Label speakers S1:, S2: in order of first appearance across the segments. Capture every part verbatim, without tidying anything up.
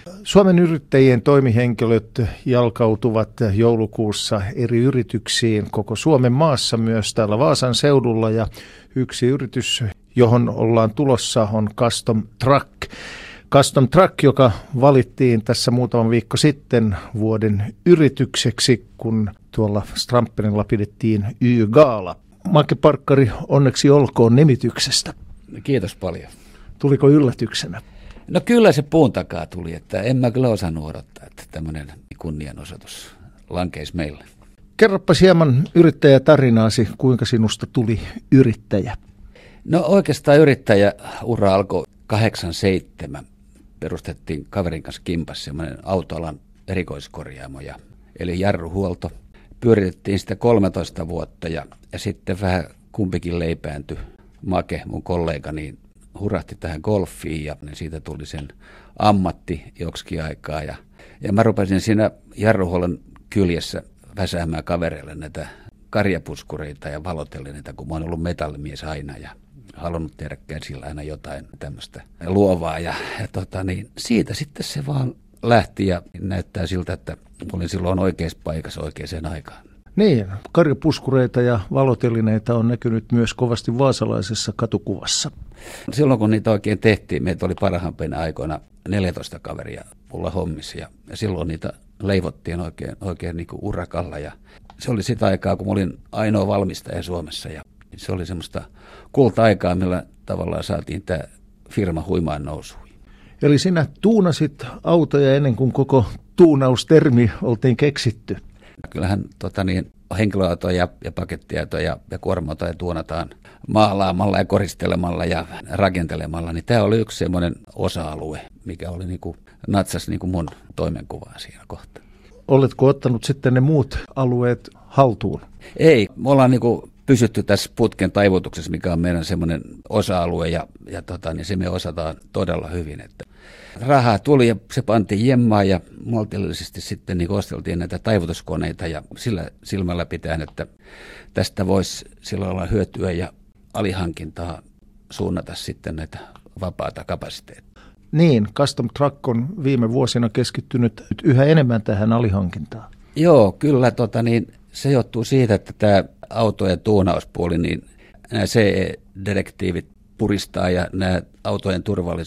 S1: Suomen yrittäjien toimihenkilöt jalkautuvat joulukuussa eri yrityksiin koko Suomen maassa, myös täällä Vaasan seudulla, ja yksi yritys, johon ollaan tulossa, on Custom Truck. Custom Truck, joka valittiin tässä muutama viikko sitten vuoden yritykseksi, kun tuolla Strandbergilla pidettiin Y-gaala. Make Parkkari, onneksi olkoon nimityksestä.
S2: Kiitos paljon.
S1: Tuliko yllätyksenä?
S2: No kyllä se puun takaa tuli, että en mä kyllä osannut odottaa, että tämmöinen kunnianosoitus lankeisi meille.
S1: Kerropas hieman yrittäjätarinaasi, kuinka sinusta tuli yrittäjä?
S2: No oikeastaan yrittäjäura alkoi kahdeksankymmentäseitsemän. Perustettiin kaverin kanssa kimpas semmoinen autoalan erikoiskorjaamo, ja, eli jarruhuolto. Pyöritettiin sitä kolmetoista vuotta ja, ja sitten vähän kumpikin leipääntyi. Make, mun kollega, niin hurahti tähän golfiin ja niin siitä tuli sen ammatti joksikin aikaa. Ja, ja mä rupesin siinä jarruhuollon kyljessä väsäämään kavereille näitä karjapuskureita ja valotellin niitä, kun mä oon ollut metallimies aina ja halunnut tehdä käsillä aina jotain tämmöistä luovaa. Ja, ja tota, niin siitä sitten se vaan lähti ja näyttää siltä, että olin silloin oikeassa paikassa oikeaan aikaan.
S1: Niin, karjapuskureita ja valotelineitä on näkynyt myös kovasti vaasalaisessa katukuvassa.
S2: Silloin kun niitä oikein tehtiin, meitä oli parhaimpina aikoina neljätoista kaveria mulla hommissa ja, ja silloin niitä leivottiin oikein, oikein niin kuin urakalla. Ja se oli sitä aikaa, kun mä olin ainoa valmistaja Suomessa ja se oli semmoista kulta-aikaa, millä tavallaan saatiin tämä firma huimaan nousuun.
S1: Eli sinä tuunasit autoja ennen kuin koko tuunaustermi oltiin keksitty.
S2: Kyllähän tota niin, henkilöautoja ja pakettiautoja ja, ja kuorma-autoja tuunataan maalaamalla ja koristelemalla ja rakentelemalla. Niin tämä oli yksi semmoinen osa-alue, mikä oli niinku, natsas niinku mun toimenkuvaa siinä kohtaa.
S1: Oletko ottanut sitten ne muut alueet haltuun?
S2: Ei, me ollaan niinku pysytty tässä putken taivutuksessa, mikä on meidän semmoinen osa-alue ja, ja tota, niin se me osataan todella hyvin. Että rahaa tuli ja se pantiin jemmaan ja maltillisesti sitten niin osteltiin näitä taivutuskoneita ja sillä silmällä pitäen, että tästä voisi silloin olla hyötyä ja alihankintaa suunnata sitten näitä vapaata kapasiteettia.
S1: Niin, Custom Truck on viime vuosina keskittynyt yhä enemmän tähän alihankintaan.
S2: Joo, kyllä tota, niin, se johtuu siitä, että tämä autojen tuunauspuoli, niin nämä C E-direktiivit puristaa ja nämä autojen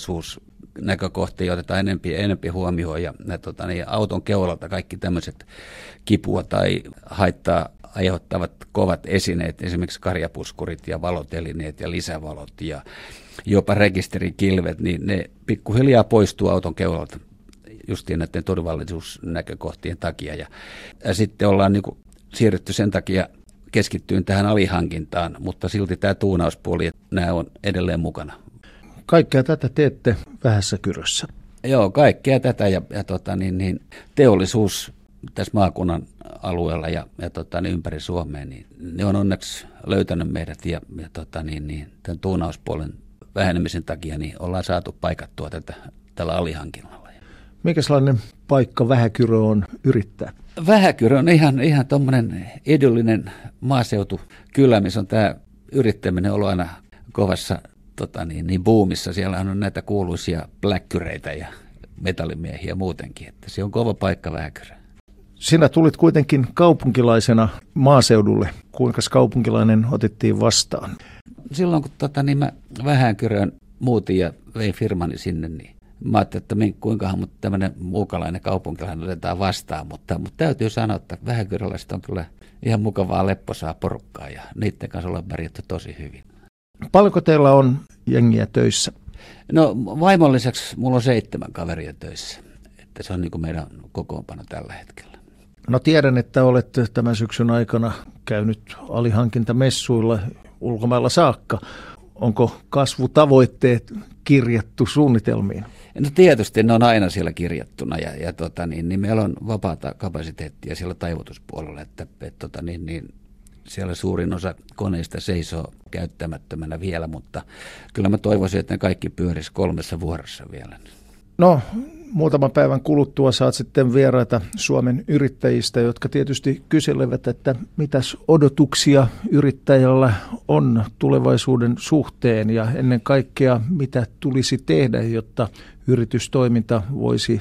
S2: turvallisuusnäkökohtia otetaan enempi ja enempi huomioon ja nämä, tota, niin, auton keulalta kaikki tämmöiset kipua tai haittaa aiheuttavat kovat esineet, esimerkiksi karjapuskurit ja valotelineet ja lisävalot ja jopa rekisterikilvet, niin ne pikkuhiljaa poistuu auton keulalta justiin näiden turvallisuusnäkökohtien takia. Ja, ja sitten ollaan niin kuin siirrytty sen takia keskittyyn tähän alihankintaan, mutta silti tämä tuunauspuoli, nämä on edelleen mukana.
S1: Kaikkea tätä teette Vähässä Kyrössä.
S2: Joo, kaikkea tätä ja, ja tota, niin, niin, teollisuus tässä maakunnan alueella ja, ja tota, niin ympäri Suomea, niin ne on onneksi löytänyt meidät ja, ja tota, niin, niin, tämän tuunauspuolen vähenemisen takia niin ollaan saatu paikattua tätä tällä alihankinnalla.
S1: Mikä sellainen paikka Vähäkyrö on yrittää?
S2: Vähäkyrö on ihan, ihan tuommoinen edullinen maaseutokylä, missä on tämä yrittäminen ollut aina kovassa tota niin, niin boomissa. Siellä on näitä kuuluisia pläkkyreitä ja metallimiehiä muutenkin, että se on kova paikka Vähäkyrö.
S1: Sinä tulit kuitenkin kaupunkilaisena maaseudulle. Kuinka kaupunkilainen otettiin vastaan?
S2: Silloin kun tota, niin mä Vähäkyrön muutin ja vein firmani sinne, niin mä ajattelin, että kuinkahan mut tämmöinen muukalainen kaupunkilainen otetaan vastaan, mutta, mutta täytyy sanoa, että vähäkyräläiset on kyllä ihan mukavaa lepposaa porukkaa ja niiden kanssa ollaan pärjätty tosi hyvin.
S1: Paljonko teillä on jengiä töissä?
S2: No vaimon lisäksi mulla on seitsemän kaveria töissä, että se on niin kuin meidän kokoonpano tällä hetkellä.
S1: No tiedän, että olet tämän syksyn aikana käynyt alihankintamessuilla ulkomailla saakka. Onko kasvutavoitteet kirjattu suunnitelmiin?
S2: No tietysti ne on aina siellä kirjattuna ja, ja tota, niin, niin meillä on vapaata kapasiteettia siellä taivutuspuolella, että et, tota, niin, niin, siellä suurin osa koneista seisoo käyttämättömänä vielä, mutta kyllä mä toivoisin, että ne kaikki pyörisi kolmessa vuorossa vielä.
S1: No muutaman päivän kuluttua saat sitten vieraita Suomen yrittäjistä, jotka tietysti kyselevät, että mitäs odotuksia yrittäjällä on tulevaisuuden suhteen ja ennen kaikkea mitä tulisi tehdä, jotta yritystoiminta voisi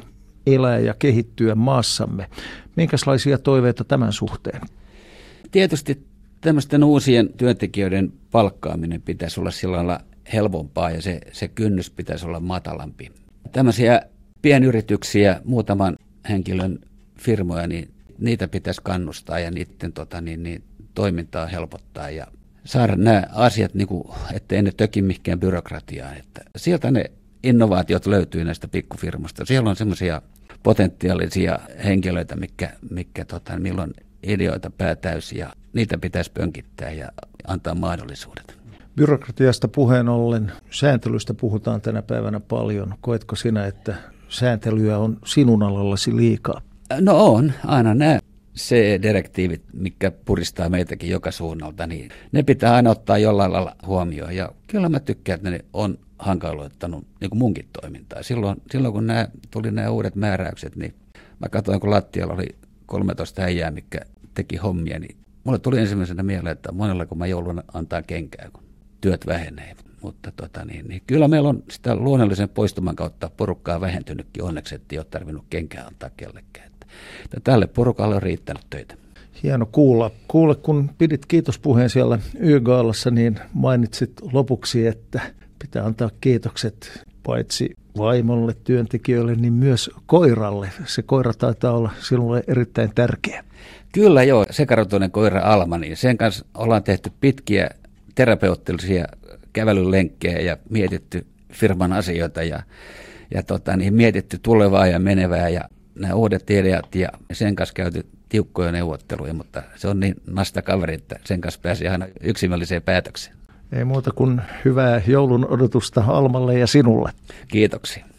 S1: elää ja kehittyä maassamme. Minkälaisia toiveita tämän suhteen?
S2: Tietysti tämmöisten uusien työntekijöiden palkkaaminen pitäisi olla sillä lailla helpompaa ja se, se kynnys pitäisi olla matalampi. Tämmöisiä pienyrityksiä, muutaman henkilön firmoja, niin niitä pitäisi kannustaa ja niiden tota, niin, niin, toimintaa helpottaa ja saada nämä asiat, niin kuin, ettei ne töki mihinkään byrokratiaan. Että sieltä ne innovaatiot löytyy näistä pikkufirmoista. Siellä on semmoisia potentiaalisia henkilöitä, mitkä, mitkä tota, milloin ideoita päätäysi ja niitä pitäisi pönkittää ja antaa mahdollisuudet.
S1: Byrokratiasta puheen ollen, sääntelystä puhutaan tänä päivänä paljon. Koetko sinä, että sääntelyä on sinun alallasi liikaa?
S2: No on, aina nämä C E-direktiivit, mitkä puristaa meitäkin joka suunnalta, niin ne pitää aina ottaa jollain lailla huomioon. Ja kyllä mä tykkään, että ne on hankaloittanut niin kuin munkin toimintaa. Silloin, silloin kun nämä, tuli nämä uudet määräykset, niin mä katsoin, kun lattialla oli kolmetoista äijää, mitkä teki hommia, niin mulle tuli ensimmäisenä mieleen, että monella kun mä joudun antaa kenkää, kun työt vähenee. Mutta tota, niin, niin kyllä meillä on sitä luonnollisen poistuman kautta porukkaa vähentynytkin onneksi, että ei ole tarvinnut kenkää antaa kellekään. Että tälle porukalle on riittänyt töitä.
S1: Hieno kuulla. Kuule, kun pidit kiitospuheen siellä Y-gaalassa, niin mainitsit lopuksi, että pitää antaa kiitokset paitsi vaimolle, työntekijöille, niin myös koiralle. Se koira taitaa olla sinulle erittäin tärkeä.
S2: Kyllä joo, sekarotuinen koira Alma, niin sen kanssa ollaan tehty pitkiä terapeuttisia kävelylenkkejä ja mietitty firman asioita ja, ja tota, niin mietitty tulevaa ja menevää ja nämä uudet ideat ja sen kanssa käyty tiukkoja neuvotteluja, mutta se on niin nasta kaveri, että sen kanssa pääsi aina yksimieliseen päätökseen.
S1: Ei muuta kuin hyvää joulun odotusta Almalle ja sinulle.
S2: Kiitoksia.